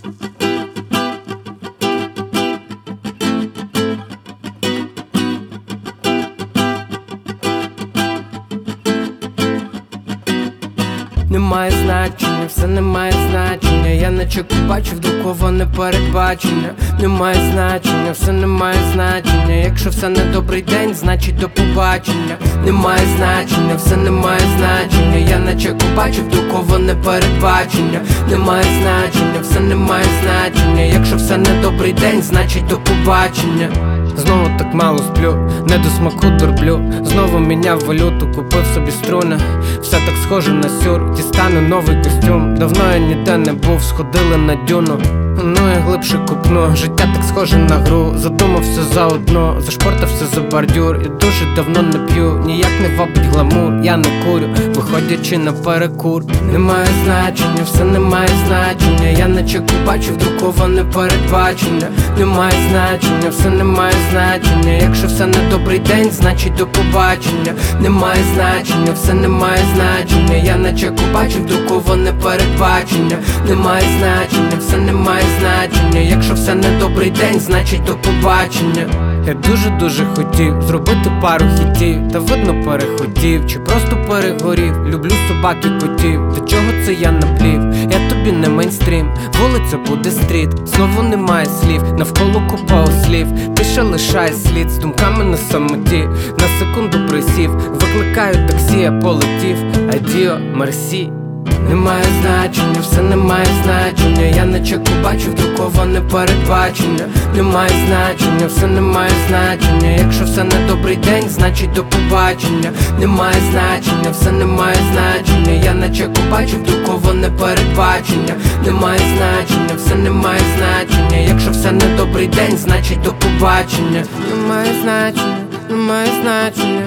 Немає значення, все не має значення. Я наче бачив друковане передбачення. Немає значення, все не має значення. Якщо все не добрий день, значить до побачення. Немає значення, все не має значення. Я наче бачив друковане передбачення. Немає значення, все не має значення. Якщо все не добрий день, значить до побачення. Знову так мало сплю, не до смаку дурблю. Знову міняв валюту, купив собі струни. Все так схоже на сюр, дістану новий костюм. Давно я ніде не був, сходили на дюну. Ну я глибше купну, життя так схоже на гру. Задумався заодно, зашпортався за бордюр. І дуже давно не п'ю, ніяк не вабить гламур. Я не курю, виходячи на перекур. Немає значення, все не має значення. Я наче бачив друковане передбачення. Немає значення, все не має значення. Якщо все не добрий день, значить до побачення. Немає значення, все не має значення. Я наче бачив друковане передбачення. Немає значення, все не має значення. Якщо все не добрий день, значить до побачення. Я дуже хотів зробити пару хітів, та видно перехотів, чи просто перегорів. Люблю собак і котів, до чого це я наплів? Я тобі не мейнстрім, вулиця буде стріт. Знову немає слів, навколо купа ослів. Тиша лишає слід з думками на самоті. На секунду присів, викликаю таксі, я полетів. Адіо, мерсі. Немає значення, все не має значення. Я наче бачив друковане передбачення. Немає значення, все не має значення. Якщо все не добрий день, значить до побачення. Немає значення, все не має значення. Я наче бачив друковане передбачення. Немає значення, все не має значення. Якщо все не добрий день, значить до побачення. Немає значення, немає значення.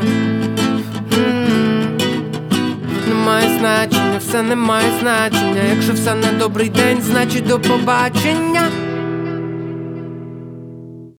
Немає значення, все не має значення. Якщо все не добрий день, значить до побачення.